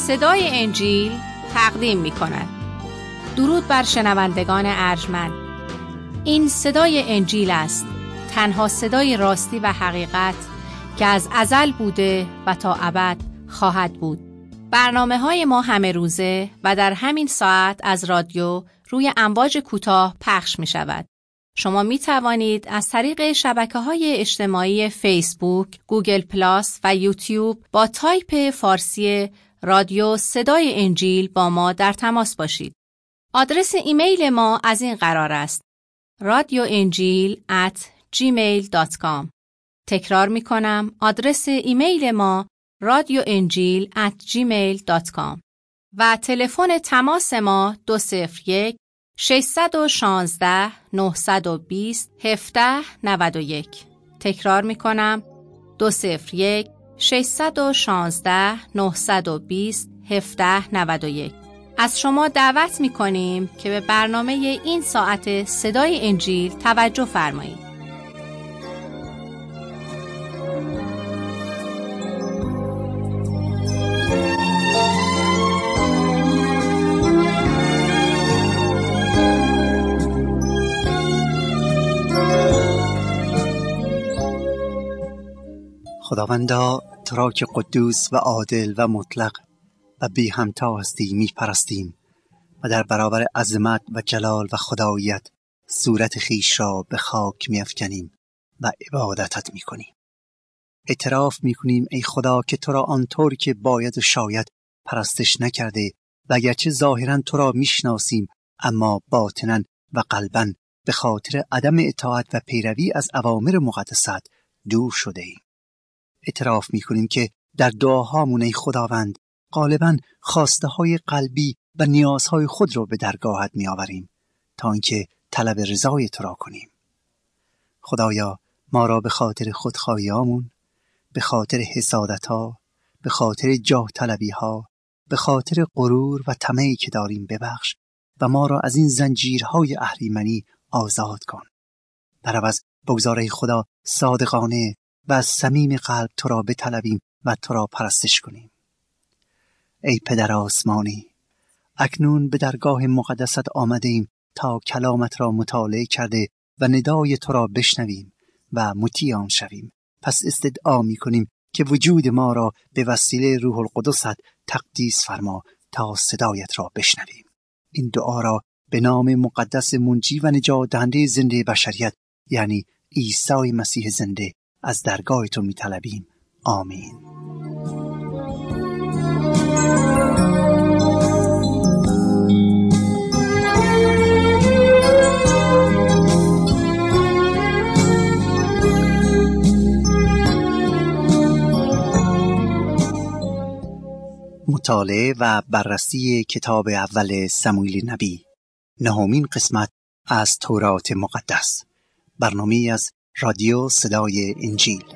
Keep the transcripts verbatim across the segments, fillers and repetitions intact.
صدای انجیل تقدیم می کند. درود بر شنوندگان ارجمند. این صدای انجیل است، تنها صدای راستی و حقیقت که از ازل بوده و تا ابد خواهد بود. برنامه های ما همه روزه و در همین ساعت از رادیو روی امواج کوتاه پخش می شود. شما می توانید از طریق شبکه‌های اجتماعی فیسبوک، گوگل پلاس و یوتیوب با تایپ فارسی رادیو صدای انجیل با ما در تماس باشید. آدرس ایمیل ما از این قرار است: رادیو انجیل ات جیمیل دات کام. تکرار می کنم، آدرس ایمیل ما رادیو انجیل ات جیمیل دات کام و تلفن تماس ما دو صفر یک ششصد و شانزده نهصد و بیست هفده نود و یک. تکرار می کنم، دو صفر یک ششصد و شانزده نهصد و بیست هفده نود و یک. از شما دعوت می کنیم که به برنامه این ساعت صدای انجیل توجه فرمایید. خداوندا، تو را که قدوس و عادل و مطلق و بی همتا هستی می پرستیم و در برابر عظمت و جلال و خداییت صورت خیش را به خاک می افکنیم و عبادتت می کنیم. اعتراف می کنیم ای خدا که تو را آنطور که باید و شاید پرستش نکرده و اگرچه ظاهرا تو را می شناسیم اما باطنا و قلبا به خاطر عدم اطاعت و پیروی از اوامر مقدست دور شده ایم. اعتراف می کنیم که در دعاهامون ای خداوند غالباً خواسته های قلبی و نیازهای خود را به درگاهت می آوریم تا اینکه طلب رضای تو را کنیم. خدایا، ما را به خاطر خودخواهیامون، به خاطر حسادت ها، به خاطر جاه طلبی ها، به خاطر غرور و طمعی که داریم ببخش و ما را از این زنجیرهای اهریمنی آزاد کن. در عوض بگذار ای خدا صادقانه و از صمیم قلب تو را بطلبیم و تو را پرستش کنیم. ای پدر آسمانی، اکنون به درگاه مقدست آمده ایم تا کلامت را مطالعه کرده و ندای تو را بشنویم و مطیع آن شویم. پس استدعا می کنیم که وجود ما را به وسیله روح القدست تقدیس فرما تا صدایت را بشنویم. این دعا را به نام مقدس منجی و نجات دهنده زنده بشریت یعنی عیسی مسیح زنده از درگاه تو می طلبیم. آمین. مطالعه و بررسی کتاب اول سموئیل نبی، نهمین قسمت از تورات مقدس، برنامه از رادیو صدای انجیل.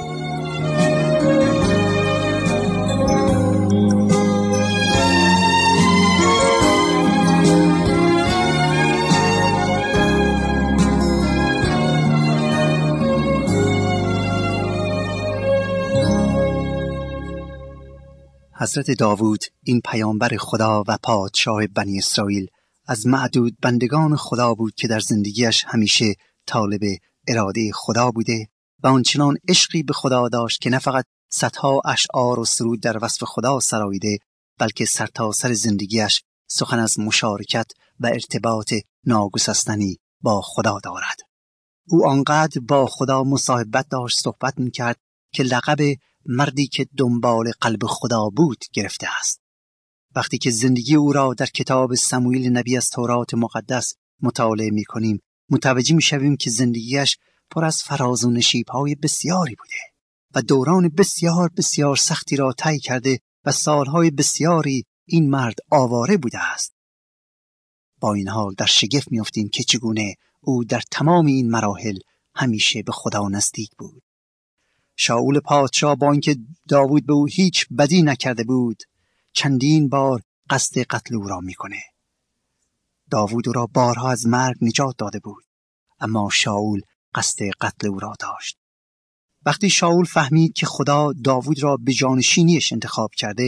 حضرت داوود، این پیامبر خدا و پادشاه بنی اسرائیل، از معدود بندگان خدا بود که در زندگیش همیشه طالب اراده خدا بوده و آنچنان عشقی به خدا داشت که نه فقط صدها اشعار و سرود در وصف خدا سراییده، بلکه سرتاسر زندگیش سخن از مشارکت و ارتباط ناگسستنی با خدا دارد. او آنقدر با خدا مصاحبت داشت، صحبت می‌کرد که لقب مردی که دنبال قلب خدا بود گرفته است. وقتی که زندگی او را در کتاب سموئیل نبی از تورات مقدس مطالعه می‌کنیم، متوجه می‌شویم که زندگیش پر از فراز و نشیب‌های بسیاری بوده و دوران بسیار بسیار سختی را طی کرده و سالهای بسیاری این مرد آواره بوده است. با این حال در شگفت می‌افتیم که چگونه او در تمام این مراحل همیشه به خدا نزدیک بود. شاول پادشاه با اینکه داوود به او هیچ بدی نکرده بود، چندین بار قصد قتل او را میکنه. داوود او را بارها از مرگ نجات داده بود، اما شاول قصد قتل او را داشت. وقتی شاول فهمید که خدا داوود را به جانشینیش انتخاب کرده،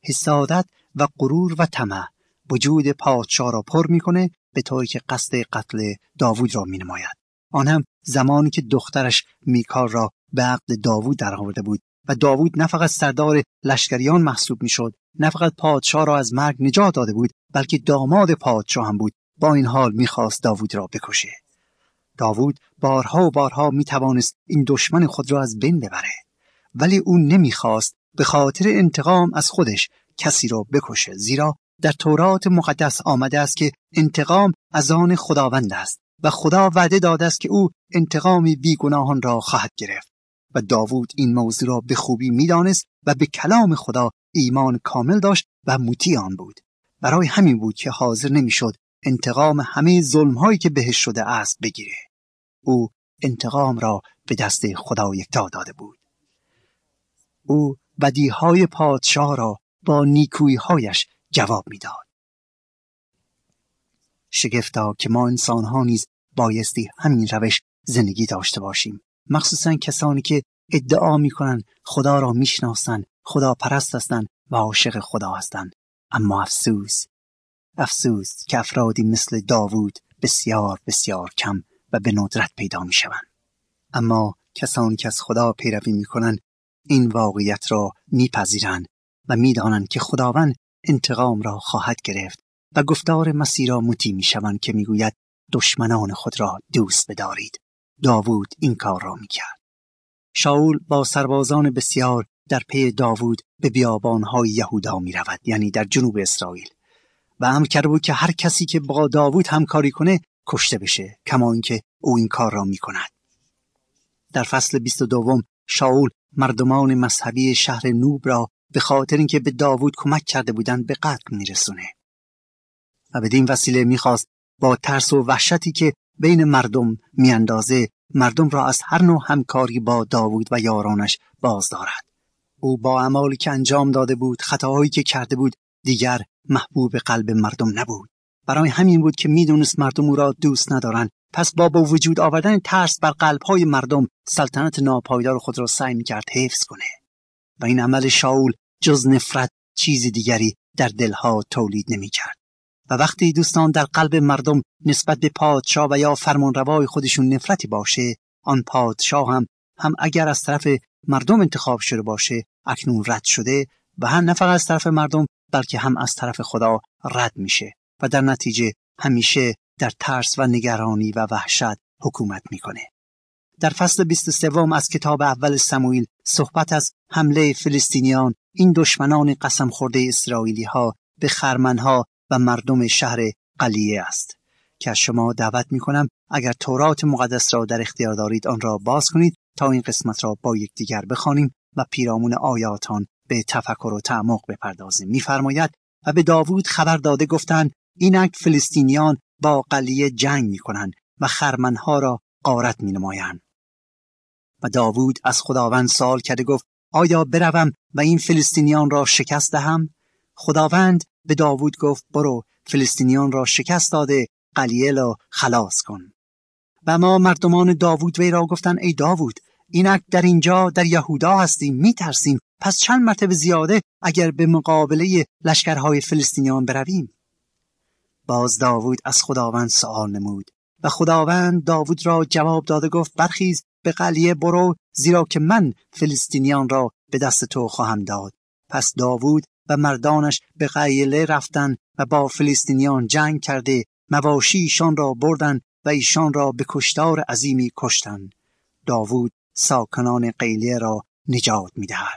حسادت و غرور و طمع وجود پادشاه را پر میکنه، به طوری که قصد قتل داوود را مینماید. آن هم زمانی که دخترش میکال را به عقد داوود درآورده بود و داوود نه فقط سردار لشکریان محسوب میشد، نه فقط پادشاه را از مرگ نجات داده بود، بلکه داماد پادشاه هم بود. با این حال میخواست داوود را بکشه. داوود بارها و بارها میتوانست این دشمن خود را از بین ببره، ولی او نمیخواست به خاطر انتقام از خودش کسی را بکشه، زیرا در تورات مقدس آمده است که انتقام از آن خداوند است و خدا وعده داده است که او انتقام بیگناهان را خواهد گرفت. و داوود این موضوع را به خوبی میدانست و به کلام خدا ایمان کامل داشت و مطیع آن بود. برای همین بود که حاضر نمیشد انتقام همه ظلم‌هایی که بهش شده است بگیره. او انتقام را به دست خدا یکتا داده بود. او بدیهای پادشاه را با نیکویی‌هایش جواب میداد. شگفتا که ما انسان‌ها نیز بایستی همین روش زندگی داشته باشیم، مخصوصاً کسانی که ادعا میکنن خدا را میشناسن، خدا پرست هستند و عاشق خدا هستند. اما افسوس افسوس که افرادی مثل داوود بسیار بسیار کم و به ندرت پیدا میشوند. اما کسانی که از خدا پیروی میکنن این واقعیت را میپذیرند و میدانند که خداوند انتقام را خواهد گرفت و گفتار مسیح را مطیع میشوند که میگوید دشمنان خود را دوست بدارید. داوود این کار را میکرد. شاول با سربازان بسیار در پی داوود به بیابانهای یهودا میرود، یعنی در جنوب اسرائیل، و امر کرده بود که هر کسی که با داوود همکاری کنه کشته بشه، کما اینکه او این کار را میکند. در فصل بیست و دوم شاول مردمان مذهبی شهر نوب را به خاطر اینکه به داوود کمک کرده بودند به قتل میرسونه و بدین وسیله میخواست با ترس و وحشتی که بین مردم میاندازه مردم را از هر نوع همکاری با داوود و یارانش باز دارد. او با اعمالی که انجام داده بود، خطاهایی که کرده بود، دیگر محبوب قلب مردم نبود. برای همین بود که میدونست مردم او را دوست ندارند. پس با با وجود آوردن ترس بر قلب‌های مردم سلطنت ناپایدار خود را سعی می‌کرد حفظ کنه. و این عمل شاول جز نفرت چیزی دیگری در دلها تولید نمی‌کرد. و وقتی دوستان در قلب مردم نسبت به پادشاه و یا فرمانروای خودشون نفرتی باشه، آن پادشاه هم هم اگر از طرف مردم انتخاب شده باشه اکنون رد شده و هم نه فقط از طرف مردم بلکه هم از طرف خدا رد میشه و در نتیجه همیشه در ترس و نگرانی و وحشت حکومت میکنه. در فصل بیست و سه از کتاب اول سموئیل صحبت از حمله فلسطینیان، این دشمنان قسم خورده اسرائیلی ها به خرمنها و مردم شهر قلیه است که از شما دعوت میکنم اگر تورات مقدس را در اختیار دارید آن را باز کنید تا این قسمت را با یکدیگر بخوانیم و پیرامون آیاتان به تفکر و تعمق بپردازیم. می‌فرماید و به داوود خبر داده گفتند اینک فلسطینیان با قلیه جنگ میکنند و خرمنها را غارت مینمایند. و داوود از خداوند سوال کرده گفت آیا بروم و این فلسطینیان را شکست دهم؟ خداوند به داوود گفت برو فلسطینیان را شکست داده قلیه را خلاص کن. و ما مردمان داوود وی را گفتند ای داوود اینک در اینجا در یهودا هستیم، میترسیم، پس چند مرتبه زیاده اگر به مقابله لشکرهای فلسطینیان برویم. باز داوود از خداوند سوال نمود و خداوند داوود را جواب داده گفت برخیز به قلیه برو زیرا که من فلسطینیان را به دست تو خواهم داد. پس داوود و مردانش به قلیه رفتند و با فلسطینیان جنگ کرده مواشی ایشان را بردند و ایشان را به کشتار عظیمی کشتند. داوود ساکنان قلیه را نجات می‌دهد.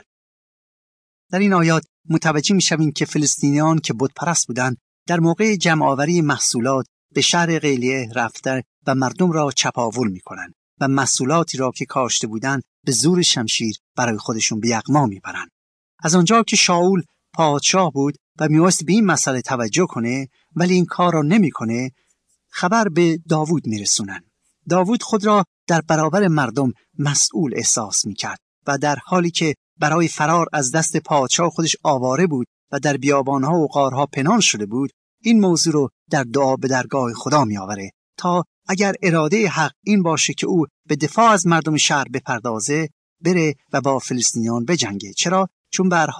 در این آیات متوجه می‌شویم که فلسطینیان که بت پرست بودند در موقع جمع‌آوری محصولات به شهر قلیه رفتند و مردم را چپاول می‌کنند و محصولاتی را که کاشته بودند به زور شمشیر برای خودشون به یغما می‌برند. از آنجا که شاول پادشاه بود و می‌خواست به این مسئله توجه کنه ولی این کار را نمی‌کنه، خبر به داوود می‌رسونند. داوود خود را در برابر مردم مسئول احساس می‌کرد و در حالی که برای فرار از دست پادشاه خودش آواره بود و در بیابان‌ها و غارها پنهان شده بود، این موضوع رو در دعا به درگاه خدا می‌آوره تا اگر اراده حق این باشه که او به دفاع از مردم شهر بپردازه، بره و با فلسطینیان بجنگه. چرا؟ چون به هر حال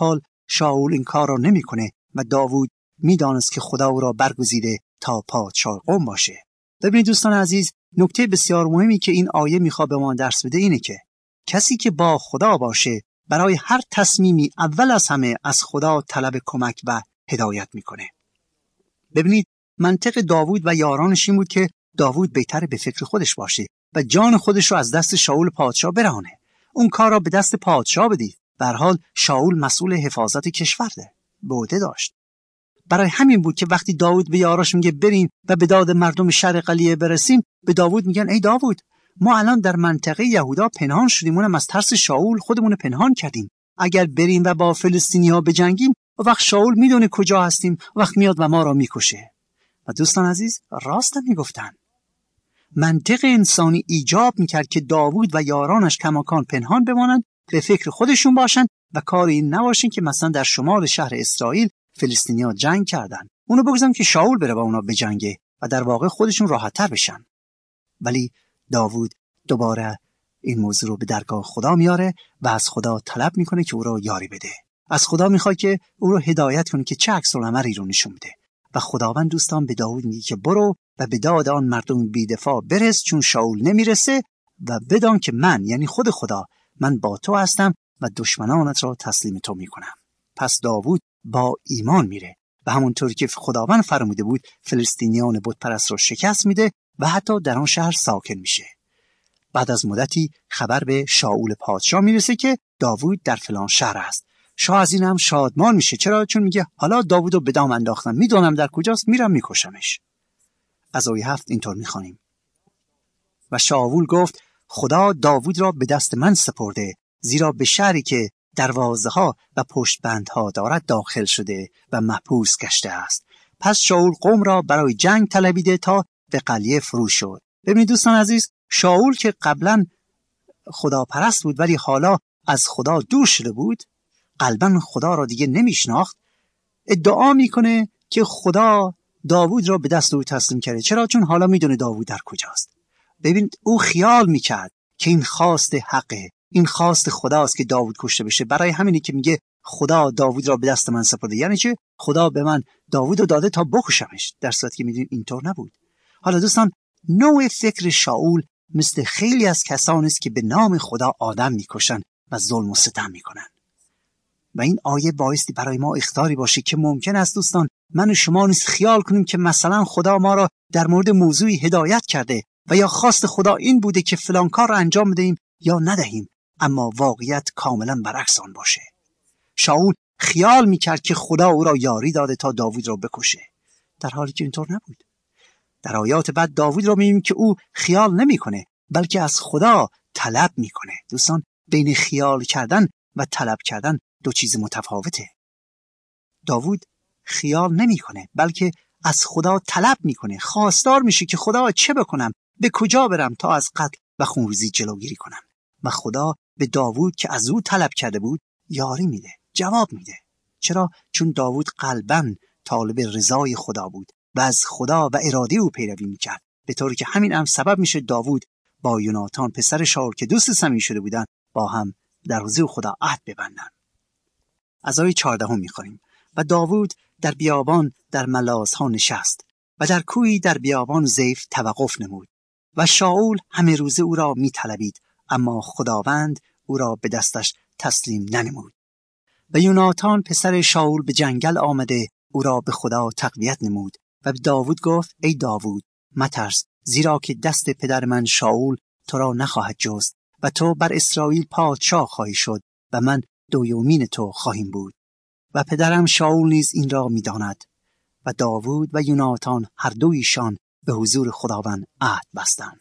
شاول این کار را نمی‌کنه و داوود می‌دانست که خدا او را برگزیده تا پادشاه قوم باشه. ببینید دوستان عزیز، نکته بسیار مهمی که این آیه می‌خواد به ما درس بده اینه که کسی که با خدا باشه برای هر تصمیمی اول از همه از خدا طلب کمک و هدایت می‌کنه. ببینید منطق داوود و یارانش این بود که داوود بهتره به فکر خودش باشه و جان خودش رو از دست شاول پادشاه برهانه. اون کار را به دست پادشاه بدید. به هر حال شاول مسئول حفاظت کشورده، به عهده داشت. برای همین بود که وقتی داوود به یاراش میگه بریم و به داد مردم شهر قلیه برسیم، به داوود میگن ای داوود، ما الان در منطقه یهودا پنهان شدیم، اونم از ترس شاول خودمون پنهان کردیم. اگر بریم و با فلسطینی‌ها بجنگیم، وقت شاول میدونه کجا هستیم، وقت میاد و ما را میکشه. و دوستان عزیز راست میگفتن. منطق انسانی ایجاب میکرد که داوود و یارانش کماکان پنهان بمانند، به فکر خودشون باشن و کار این نباشین که مثلا در شمال شهر اسرائیل فلسطینی‌ها جنگ کردن، اونو بگذارن که شاول بره با اونا بجنگه و در واقع خودشون راحت‌تر بشن. ولی داوود دوباره این موضوع رو به درگاه خدا میاره و از خدا طلب میکنه که او رو یاری بده. از خدا میخواد که او رو هدایت کنه که چه عکس العملی رو نشون بده. و خداوند دوستان به داوود میگه که برو و به داد آن مردم بی‌دفاع برس، چون شاول نمیرسه، و بدان که من یعنی خود خدا من با تو هستم و دشمنانت را تسلیم تو میکنم. پس داوود با ایمان میره و همونطور که خداوند فرموده بود فلسطینیان بت پرست را شکست میده و حتی در آن شهر ساکن میشه. بعد از مدتی خبر به شاول پادشاه میرسه که داوود در فلان شهر است. شاه از این هم شادمان میشه. چرا؟ چون میگه حالا داوودو به دام انداختم، میدونم در کجاست، میرم میکشمش. از آیه هفت اینطور میخوانیم: و شاول گفت خدا داوود را به دست من سپرده، زیرا به شهری که دروازه ها و پشت بندها دارد داخل شده و محبوس گشته است. پس شاول قوم را برای جنگ طلبیده تا به قلیه فرو شد. ببینید دوستان عزیز، شاول که قبلا خدا پرست بود ولی حالا از خدا دور شده بود، قلبا خدا را دیگه نمیشناخت، ادعا میکنه که خدا داوود را به دست او تسلیم کرده. چرا؟ چون حالا میدونه داوود در کجاست. ببینید او خیال میکرد که این خواست حقه، این خواست خداست که داوود کشته بشه. برای همینی که میگه خدا داوود را به دست من سپرده. یعنی چه؟ خدا به من داوود رو داده تا بکشمش، در صورتی که میدونیم اینطور نبود. حالا دوستان، نوع فکر شاول مثل خیلی از کسان است که به نام خدا آدم میکشن و ظلم و ستم میکنن. و این آیه بایستی برای ما اخطاری باشه که ممکن است دوستان من و شما نیز خیال کنیم که مثلا خدا ما را در مورد موضوعی هدایت کرده و یا خواست خدا این بوده که فلان کار را انجام بدهیم یا ندهیم، اما واقعیت کاملا برعکس آن باشه. شاول خیال میکرد که خدا او را یاری داده تا داوود را بکشه، در حالی که اینطور نبود. در آیات بعد داوود را می‌بینیم که او خیال نمی‌کنه بلکه از خدا طلب می‌کنه. دوستان، بین خیال کردن و طلب کردن دو چیز متفاوته. داوود خیال نمی‌کنه بلکه از خدا طلب می‌کنه، خواستار میشه که خدا چه بکنم، به کجا برم تا از قتل و خونریزی جلوگیری کنم. و خدا به داوود که از او طلب کرده بود یاری میده، جواب میده. چرا؟ چون داوود قلباً طالب رضای خدا بود و از خدا و اراده او پیروی میکرد، به طوری که همین هم سبب میشه داوود با یوناتان پسر شاول که دوست صمیمی شده بودن با هم در حضور خدا عهد ببندن. از آیه چهارده میخوانیم: و داوود در بیابان در ملازها نشست و در کوی در بیابان زیف توقف نمود و شاول همه روزه او را میطلبید، اما خداوند او را به دستش تسلیم ننمود. و یوناتان پسر شاول به جنگل آمده او را به خدا تقویت نمود و به داوود گفت ای داوود مترس، زیرا که دست پدر من شاول تو را نخواهد جست و تو بر اسرائیل پادشاه خواهی شد و من دویومین تو خواهیم بود. و پدرم شاول نیز این را می‌داند. و داوود و یوناتان هر دویشان به حضور خداوند عهد بستند.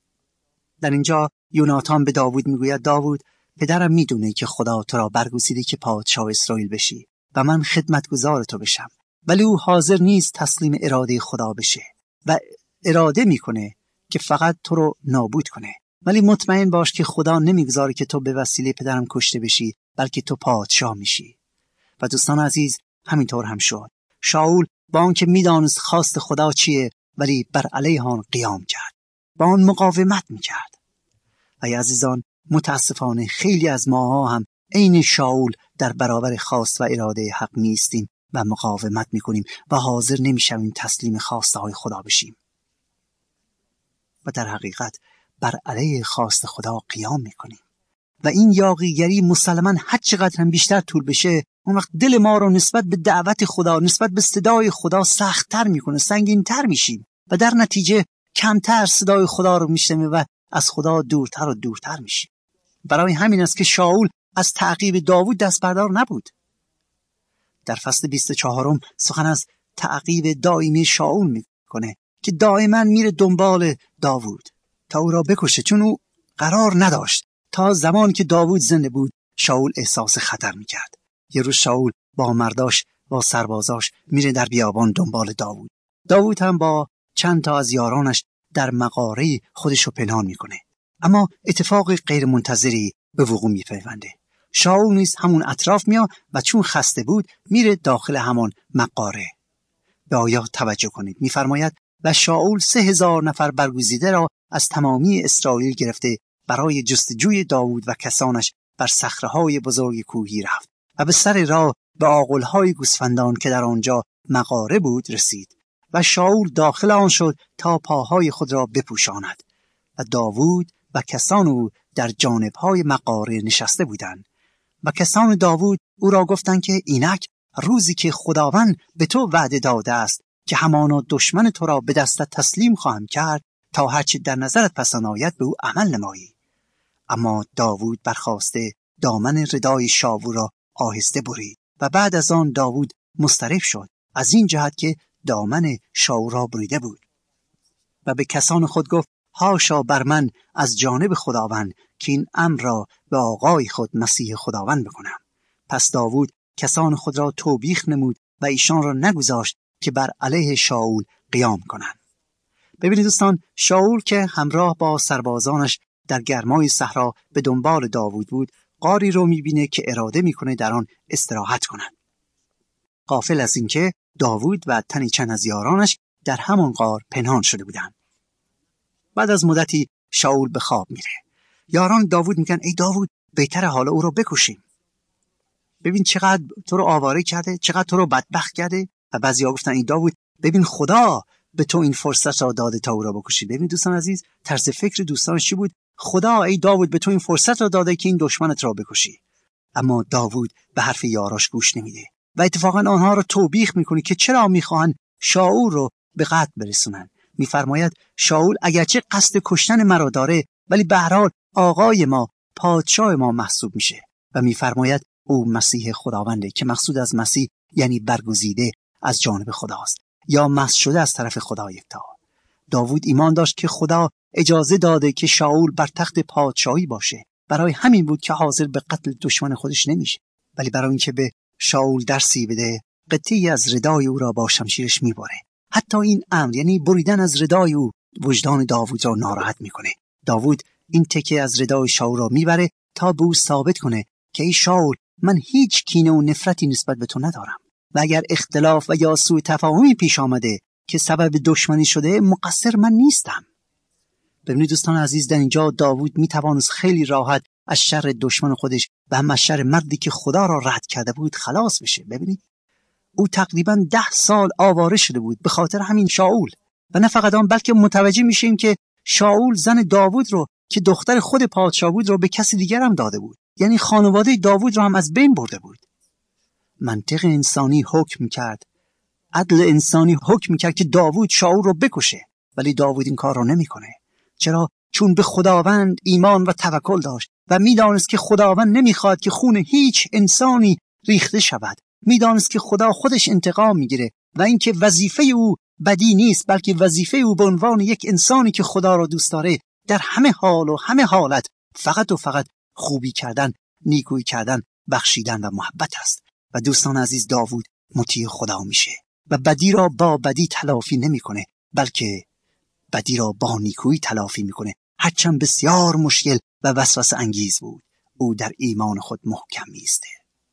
در اینجا یوناتان به داوود میگوید داوود، پدرم میدونه که خدا تو را برگزیده که پادشاه اسرائیل بشی و من خدمتگزار تو بشم، ولی او حاضر نیست تسلیم اراده خدا بشه و اراده میکنه که فقط تو رو نابود کنه. ولی مطمئن باش که خدا نمیگذاره که تو به وسیله پدرم کشته بشی، بلکه تو پادشاه میشی. و دوستان عزیز، همینطور هم شد. شاول با آنکه میدانست خواست خدا چیه، ولی بر علیه آن قیام کرد، با آن مقاومت میکرد. ای عزیزان، متاسفانه خیلی از ماها هم عین شاول در برابر خواست و اراده حق میستیم و مقاومت میکنیم و حاضر نمیشویم تسلیم خواسته های خدا بشیم و در حقیقت بر علیه خواست خدا قیام میکنیم و این یاغیگری مسلماً هر چقدر هم بیشتر طول بشه اون وقت دل ما رو نسبت به دعوت خدا، نسبت به صدای خدا سخت‌تر میکنه، سنگین‌تر میشیم و در نتیجه کمتر صدای خدا رو میشنویم و از خدا دورتر و دورتر میشیم. برای همین است که شاول از تعقیب داوود دست بردار نبود. در فصل بیست و چهارم سخن از تعقیب دائمی شاول میکنه که دائما میره دنبال داوود تا او را بکشه، چون او قرار نداشت تا زمانی که داوود زنده بود شاول احساس خطر میکرد. یه روز شاول با مرداش با سربازاش میره در بیابان دنبال داوود. داوود هم با چند تا از یارانش در مغاره خودشو پنهان میکنه، اما اتفاق غیر منتظری به وقوع میپیونده. شاول نیز همون اطراف میاد و چون خسته بود میره داخل همان مغاره. به آیات توجه کنید، میفرماید و شاول سه هزار نفر برگزیده را از تمامی اسرائیل گرفته برای جستجوی داوود و کسانش بر صخره‌های بزرگ کوهی رفت و به سر راه به آغل‌های گوسفندان که در آنجا مغاره بود رسید و شاول داخل آن شد تا پاهای خود را بپوشاند و داوود و کسان او در جانب‌های مغاره نشسته بودند و کسان داوود او را گفتند که اینک روزی که خداوند به تو وعده داده است که همانا دشمن تو را به دستت تسلیم خواهم کرد تا هرچه در نظرت پسند آید به او عمل نمایی. اما داوود برخاسته دامن ردای شاول را آهسته برید و بعد از آن داوود مضطرب شد از این جهت که دامن شاول را بریده بود و به کسان خود گفت هاشا بر من از جانب خداوند که این امر را به آقای خود مسیح خداوند بکنم. پس داوود کسان خود را توبیخ نمود و ایشان را نگذاشت که بر علیه شاول قیام کنند. ببینید دوستان، شاول که همراه با سربازانش در گرمای صحرا به دنبال داوود بود، غاری رو میبینه که اراده میکنه در آن استراحت کنند. غافل از اینکه داوود و تنی چند از یارانش در همان غار پنهان شده بودند. بعد از مدتی شاول به خواب میره. یاران داوود میگن ای داوود بهتر حالا او رو بکشیم. ببین چقدر تو رو آواره کرده، چقدر تو رو بدبخت کرده. و بعضیا گفتن ای داوود ببین خدا به تو این فرصت را داده تا او را بکشی. ببین دوستان عزیز، طرز فکر دوستان چی بود؟ خدا ای داوود به تو این فرصت را داده که این دشمنت را بکشی. اما داوود به حرف یاراش گوش نمیده و اتفاقا آنها را توبیخ میکنه که چرا میخواهند شاول رو به قتل برسونن. میفرماید شاول اگرچه قصد کشتن مرا داره ولی به هر حال آقای ما، پادشاه ما محسوب میشه. و میفرماید او مسیح خداونده که مقصود از مسیح یعنی برگزیده از جانب خداست یا مسح شده از طرف خدا یکتا. داوود ایمان داشت که خدا اجازه داده که شاول بر تخت پادشاهی باشه، برای همین بود که حاضر به قتل دشمن خودش نمیشه، ولی برای اینکه به شاول درسی بده قطعی از ردای او را با شمشیرش میبره. حتی این امر یعنی بریدن از ردای او وجدان داوود را ناراحت میکنه. داوود این تکه از ردای شاول را میبره تا به او ثابت کنه که ای شاول من هیچ کینه و نفرتی نسبت به تو ندارم و اگر اختلاف و یا سوء تفاهمی پیش آمده که سبب دشمنی شده مقصر من نیستم. ببینید دوستان عزیز، در اینجا داوود میتوانست خیلی راحت از شر دشمن خودش و هم از شر مردی که خدا را رد کرده بود خلاص بشه. ببینید او تقریبا ده سال آواره شده بود به خاطر همین شاول و نه فقط آن بلکه متوجه میشیم که شاول زن داوود رو که دختر خود پادشاه بود رو به کسی دیگر هم داده بود، یعنی خانواده داوود رو هم از بین برده بود. منطق انسانی حکم میکرد، عدل انسانی حکم میکرد که داوود شاول رو بکشه، ولی داوود این کار رو نمیکنه. چرا؟ چون به خداوند ایمان و توکل داشت و میدانست که خداوند نمیخواد که خون هیچ انسانی ریخته شود. میدانست که خدا خودش انتقام میگیره و اینکه وظیفه او بدی نیست، بلکه وظیفه او به عنوان یک انسانی که خدا را دوست داره در همه حال و همه حالت فقط و فقط خوبی کردن، نیکویی کردن، بخشیدن و محبت است. و دوستان عزیز، داوود مطیع خدا میشه و بدی را با بدی تلافی نمیکنه، بلکه بدی را با نیکویی تلافی میکنه. هرچند بسیار مشکل و وسوسه انگیز بود، او در ایمان خود محکم میسته.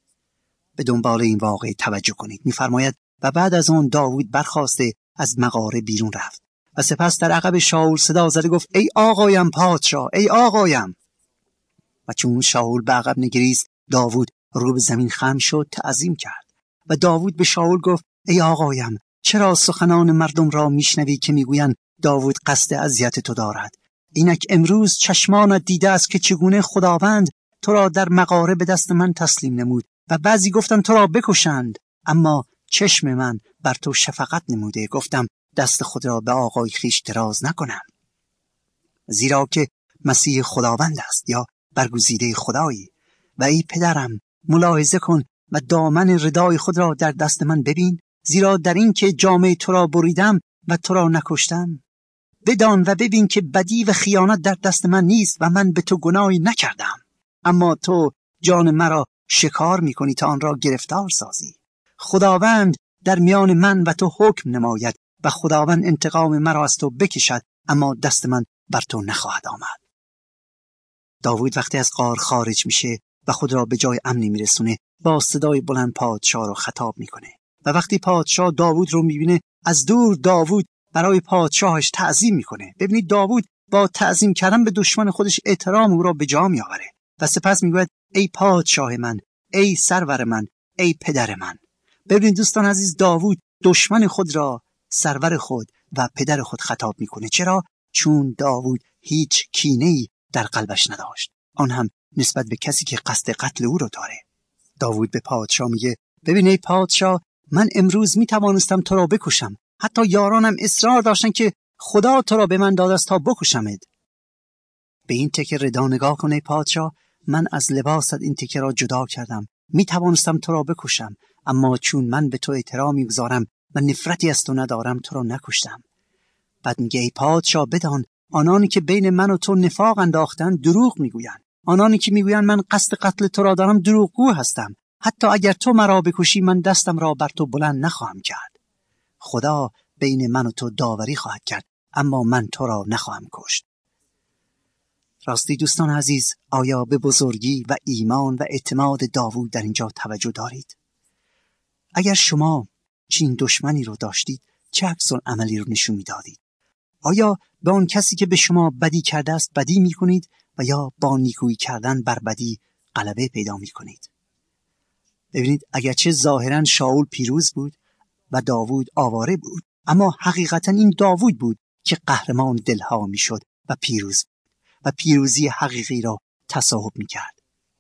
به دنبال این واقعه توجه کنید. میفرماید و بعد از آن داوود برخاسته از مغاره بیرون رفت و سپس در عقب شاول صدا زده گفت ای آقایم پادشاه، ای آقایم. و چون شاول به عقب نگریست، داوود رو به زمین خم شد، تعظیم کرد. و داوود به شاول گفت ای آقایم، چرا سخنان مردم را میشنوی که میگویند داوود قصد اذیت تو دارد؟ اینک امروز چشمانت دیده است که چگونه خداوند تو را در مغاره به دست من تسلیم نمود و بعضی گفتند تو را بکشند، اما چشم من بر تو شفقت نموده. گفتم دست خود را به آقای خیش دراز نکنم، زیرا که مسیح خداوند است یا برگزیده خدایی. و ای پدرم، ملاحظه کن و دامن ردای خود را در دست من ببین، زیرا در این که جامه تو را بریدم و تو را نکشتم. بدان و ببین که بدی و خیانت در دست من نیست و من به تو گناهی نکردم، اما تو جان مرا شکار میکنی تا آن را گرفتار سازی. خداوند در میان من و تو حکم نماید و خداوند انتقام مرا از تو بکشد، اما دست من بر تو نخواهد آمد. داوود وقتی از غار خارج میشه و خود را به جای امنی میرسونه، با صدای بلند پادشاه رو خطاب میکنه. و وقتی پادشاه داوود رو میبینه، از دور داوود برای پادشاهش تعظیم میکنه. ببینید داوود با تعظیم کردن به دشمن خودش احترام او را به جا میآوره و سپس میگوید ای پادشاه من، ای سرور من، ای پدر من. ببینید دوستان عزیز، داوود دشمن خود را سرور خود و پدر خود خطاب میکنه. چرا؟ چون داوود هیچ کینه‌ای در قلبش نداشت، آن هم نسبت به کسی که قصد قتل او رو داره. داوود به پادشاه میگه ببین ای پادشاه، من امروز میتوانستم تو را بکشم، حتی یارانم اصرار داشتن که خدا تو را به من داده است تا بکشمت. به این تکه ردا نگاه کن ای پادشاه، من از لباست این تکه را جدا کردم، میتوانستم تو را بکشم، اما چون من به تو احترام میگذارم و نفرتی از تو ندارم تو را نکشتم. بعد میگه ای پادشاه بدان آنانی که بین من و تو نفاق انداختن دروغ میگویند. آنانی که میگویند من قصد قتل تو را دارم دروغگو هستم. حتی اگر تو مرا بکشی من دستم را بر تو بلند نخواهم کرد. خدا بین من و تو داوری خواهد کرد، اما من تو را نخواهم کشت. راستی دوستان عزیز، آیا به بزرگی و ایمان و اعتماد داوود در اینجا توجه دارید؟ اگر شما چنین دشمنی رو داشتید، چه عکس العملی رو نشون میدادید؟ آیا به آن کسی که به شما بدی کرده است بدی میکنید و یا با نیکویی کردن بر بدی غلبه پیدا میکنید؟ ببینید اگرچه ظاهرا شاول پیروز بود و داوود آواره بود، اما حقیقتا این داوود بود که قهرمان دلها میشد و پیروز و پیروزی حقیقی را تصاحب میکرد.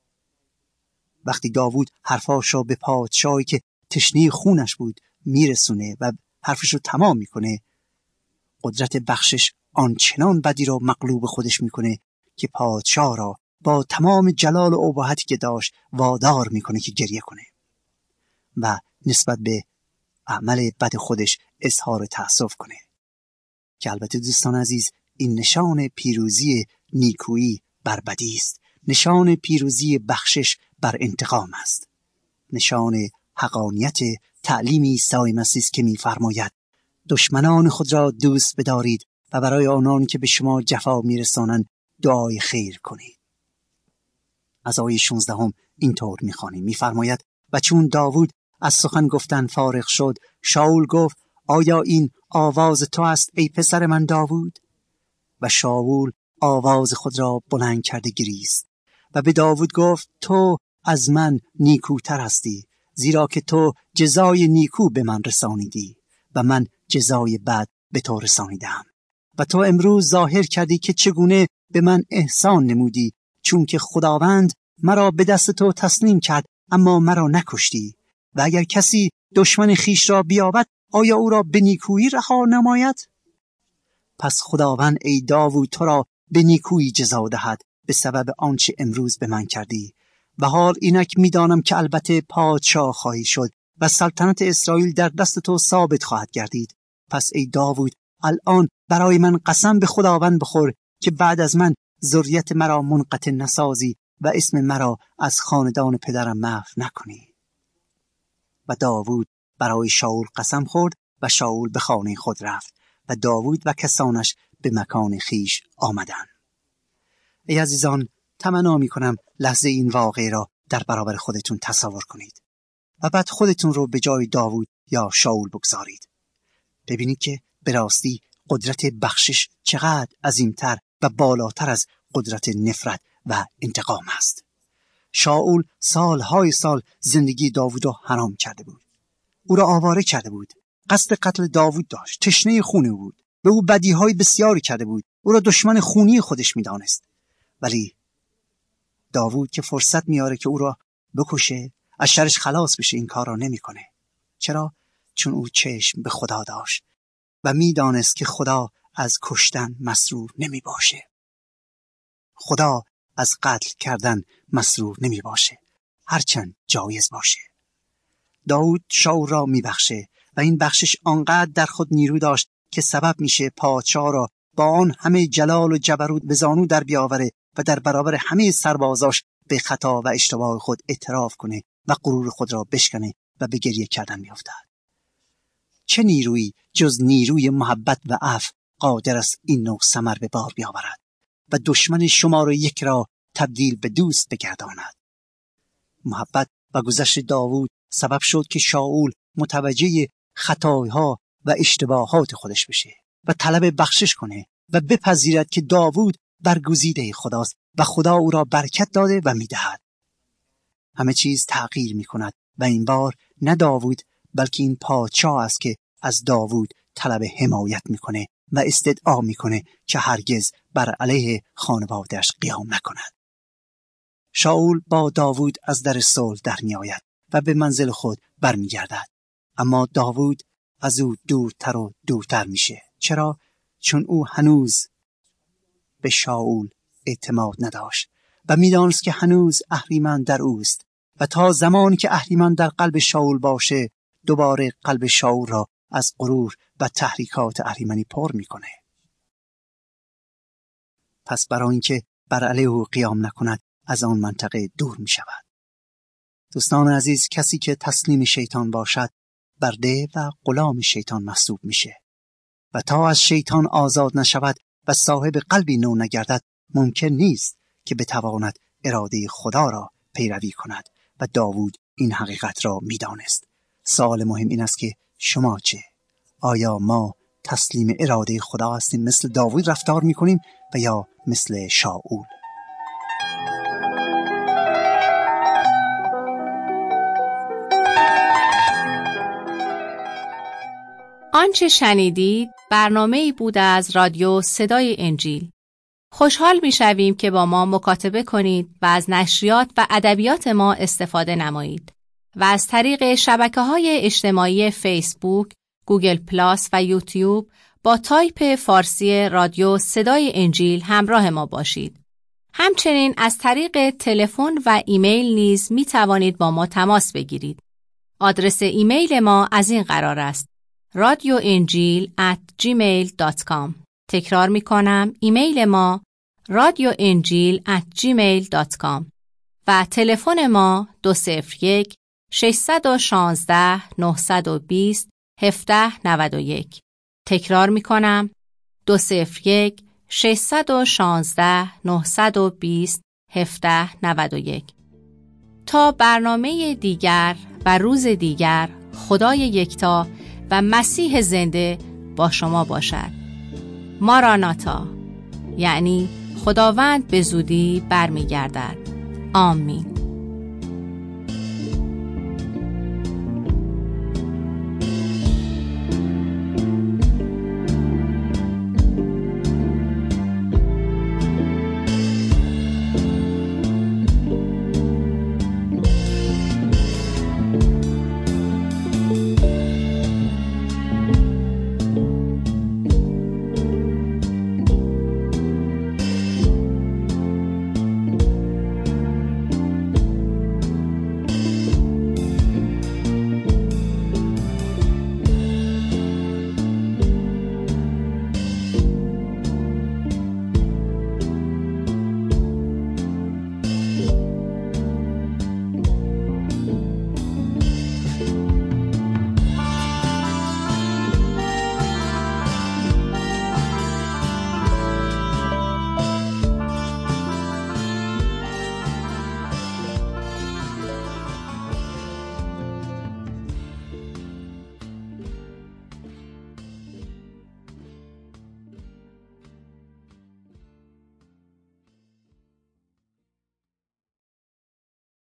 وقتی داوود حرفاش را به پادشاهی که تشنه خونش بود میرسونه و حرفش رو تمام میکنه، قدرت بخشش آنچنان بدی را مغلوب خودش میکنه که پادشاه را با تمام جلال و اباحتی که داشت وادار میکنه که گریه کنه و نسبت به عمل بد خودش اظهار تأسف کنه، که البته دوستان عزیز این نشان پیروزی نیکویی بر بدی است، نشان پیروزی بخشش بر انتقام است، نشان حقانیت تعلیم عیسی مسیح که می‌فرماید دشمنان خود را دوست بدارید و برای آنان که به شما جفا می‌رسانند دعای خیر کنید. از آیه شانزده هم اینطور می‌خوانیم، می‌فرماید و چون داوود از سخن گفتن فارغ شد، شاول گفت آیا این آواز تو است ای پسر من داوود؟ و شاول آواز خود را بلند کرده گریست و به داوود گفت تو از من نیکوتر هستی، زیرا که تو جزای نیکو به من رسانیدی و من جزای بد به تو رسانیدم. و تو امروز ظاهر کردی که چگونه به من احسان نمودی، چون که خداوند مرا به دست تو تسلیم کرد اما مرا نکشتی. و اگر کسی دشمن خیش را بیابد آیا او را به نیکویی رها نماید؟ پس خداوند ای داوود تو را به نیکویی جزا دهد به سبب آنچه امروز به من کردی. و حال اینک میدانم که البته پادشاه خواهی شد و سلطنت اسرائیل در دست تو ثابت خواهد گردید. پس ای داوود الان برای من قسم به خداوند بخور که بعد از من ذریت مرا منقطع نسازی و اسم مرا از خاندان پدرم محو نکنی. و داوود برای شاول قسم خورد و شاول به خانه خود رفت و داوود و کسانش به مکان خیش آمدند. ای عزیزان، تمنا می کنم لحظه این واقعه را در برابر خودتون تصور کنید و بعد خودتون رو به جای داوود یا شاول بگذارید. ببینید که به راستی قدرت بخشش چقدر عظیمتر و بالاتر از قدرت نفرت و انتقام است. شاول سالهای سال زندگی داوود را حرام کرده بود. او را آواره کرده بود. قصد قتل داوود داشت. تشنه خون بود. به او بدیهای بسیاری کرده بود. او را دشمن خونی خودش می‌دانست. ولی داوود که فرصت میاره که او را بکشه، از شرش خلاص بشه، این کار را نمی‌کنه. چرا؟ چون او چشم به خدا داشت و می‌دانست که خدا از کشتن مسرور نمی‌باشه. خدا از قتل کردن مسرور نمی‌باشه، هرچند جایز باشه. داوود شاول را میبخشه و این بخشش آنقدر در خود نیرو داشت که سبب میشه پادشاه را با آن همه جلال و جبروت به زانو در بیاوره و در برابر همه سربازاش به خطا و اشتباه خود اعتراف کنه و غرور خود را بشکنه و به گریه کردن بیفتد. چه نیرویی جز نیروی محبت و عفو قادر است این نوع ثمر به بار بیاورد و دشمن شماره یک را تبدیل به دوست بگرداند. محبت و گذشت داوود سبب شد که شاول متوجه خطاها و اشتباهات خودش بشه و طلب بخشش کنه و بپذیرد که داوود برگزیده خداست و خدا او را برکت داده و میدهد. همه چیز تغییر میکند و این بار نه داوود بلکه این پادشاه است که از داوود طلب حمایت میکنه و استدعا میکنه که هرگز بر علیه خانواده‌اش قیام نکند. شاول با داوود از در صلح در میآید و به منزل خود برمیگردد، اما داوود از او دورتر و دورتر میشه. چرا؟ چون او هنوز به شاول اعتماد نداشت و میدانست که هنوز اهریمن در اوست و تا زمانی که اهریمن در قلب شاول باشه دوباره قلب شاول را از غرور و تحریکات اهریمنی پر میکنه. پس برای اینکه بر علیه او قیام نکند از آن منطقه دور می شود. دوستان عزیز، کسی که تسلیم شیطان باشد برده و غلام شیطان محسوب میشه و تا از شیطان آزاد نشود و صاحب قلبی نو نگردد ممکن نیست که بتواند اراده خدا را پیروی کند و داوود این حقیقت را میدانست. سوال مهم این است که شما چه؟ آیا ما تسلیم اراده خدا هستیم مثل داوود رفتار میکنیم و یا مثل شاول؟ آنچه شنیدید برنامه‌ای بود از رادیو صدای انجیل. خوشحال می‌شویم که با ما مکاتبه کنید و از نشریات و ادبیات ما استفاده نمایید و از طریق شبکه‌های اجتماعی فیسبوک، گوگل پلاس و یوتیوب با تایپ فارسی رادیو صدای انجیل همراه ما باشید. همچنین از طریق تلفن و ایمیل نیز می‌توانید با ما تماس بگیرید. آدرس ایمیل ما از این قرار است: رادیو انجیل ات جیمیل دات کام. تکرار می کنم، ایمیل ما رادیو انجیل ات جیمیل دات کام و تلفن ما دو صفر یک شش یک شش نه دو صفر هفت نه یک. تکرار می کنم، دو صفر یک شش یک شش نه دو صفر هفت نه یک. تا برنامه دیگر و روز دیگر، خدای یکتا و مسیح زنده با شما باشد. ماراناتا، یعنی خداوند به زودی برمیگردد. آمین.